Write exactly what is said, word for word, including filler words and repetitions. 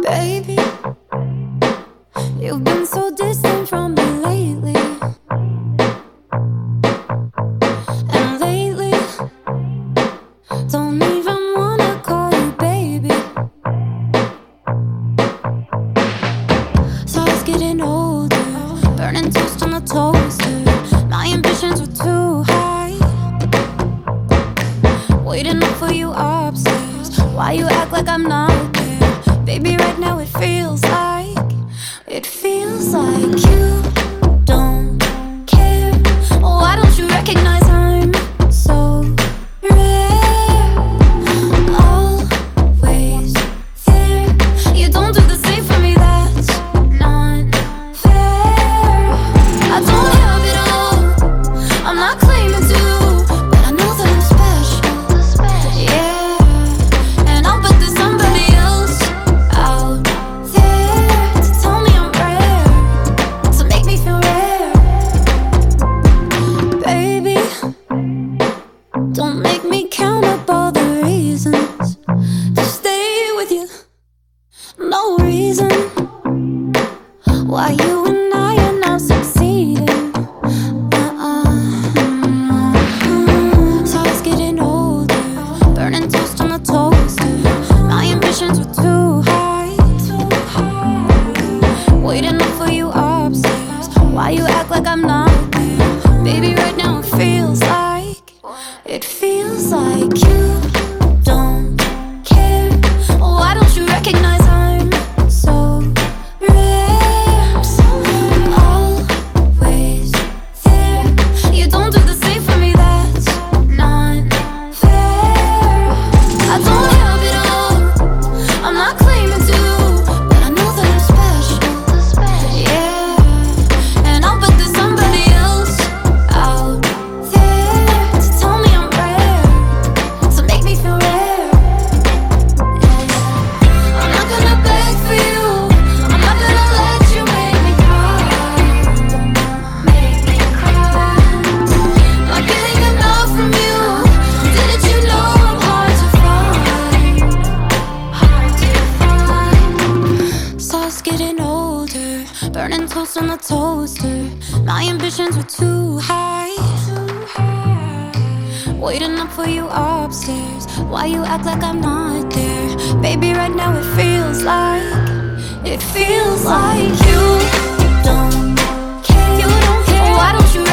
Baby, you've been so distant from me lately. And lately, don't even wanna call you baby. So I was getting older, burning toast on the toaster. My ambitions were too high, waiting up for you upstairs. Why you act like I'm not there? Baby, right now it feels like, it feels like you don't care. Why don't you recognize I'm so rare? Always there. You don't do the same for me, that's not fair. I don't have it all, I'm not claiming to, but I know that I'm special. Yeah, and I'll bet there's somebody else out there to tell me I'm rare, to make me feel rare. Baby, don't make me count up all the reasons to stay with you. No reason why you and I are not succeeding. Uh-uh. So I was getting older, burning toast on the toaster. My ambitions were too high, waiting up for you upstairs. Why you act like I'm not there? Baby, right now it feels like, it feels like you don't care. Why don't you recognize I'm so rare? Always there. You don't do the same for me, that's not fair. I don't have it all, I'm not claiming to, but I know that I'm special. Yeah, and I'll bet there's somebody else out there to tell me I'm rare, to make me feel rare. Yeah. I'm not gonna beg for you, I'm not gonna let you make me cry, make me cry. Not getting enough from you, didn't you know I'm hard to find, hard to find. So I was getting older, burning toast on the toaster. My ambitions were too high, waiting up for you upstairs. Why you act like I'm not there? Baby, right now it feels like, it feels like you don't care. You don't care. Why don't you